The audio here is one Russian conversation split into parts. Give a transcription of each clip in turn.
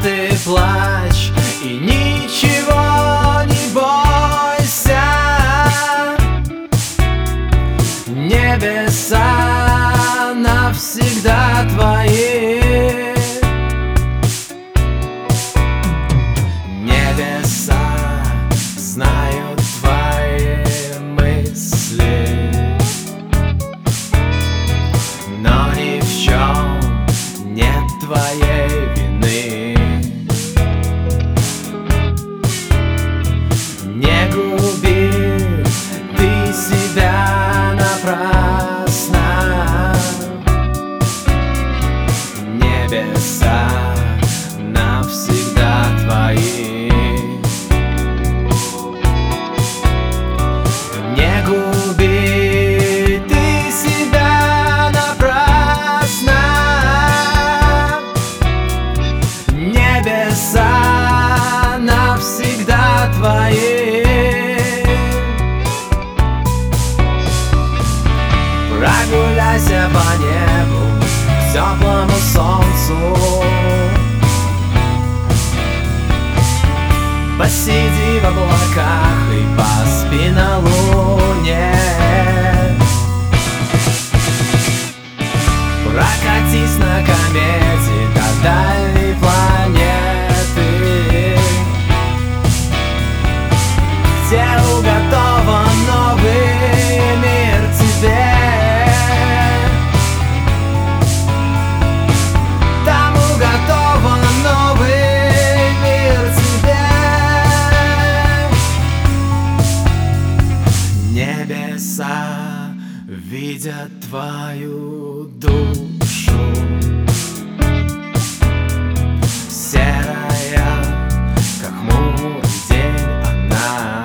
ты плачь и ничего не бойся. Небеса навсегда твои. Небеса знают твои мысли, но ни в чем нет твоей вины. Не губи ты себя напрасно. Небеса навсегда твои. Не губи ты себя напрасно. Небеса навсегда твои. Прогуляйся по небу к теплому солнцу. Посиди в облаках и поспи на луне. Прокатись на комете до дальней планеты, где уготован новый мир тебе. Там уготован новый мир тебе. Небеса видят твою душу, серая, как хмурый день она.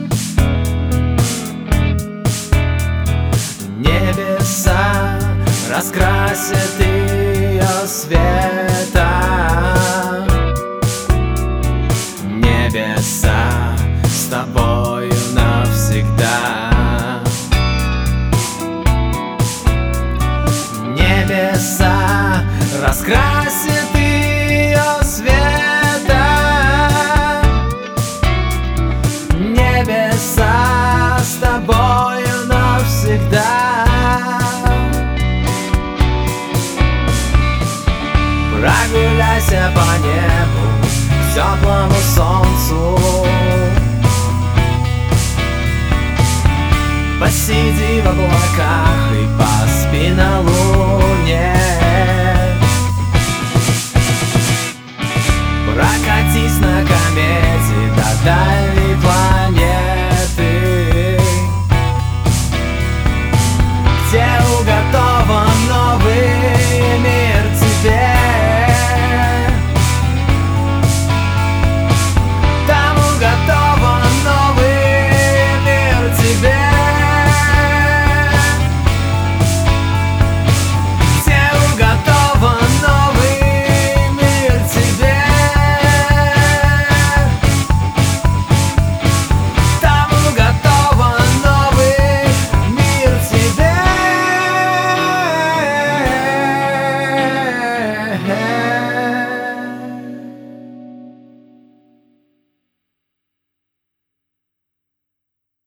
Небеса раскрасят ее света. Небеса с тобою навсегда. Небеса раскрасят ее света. Небеса с тобою навсегда. Прогуляйся по небу к теплому солнцу. Посиди в облаках и поспи на луне.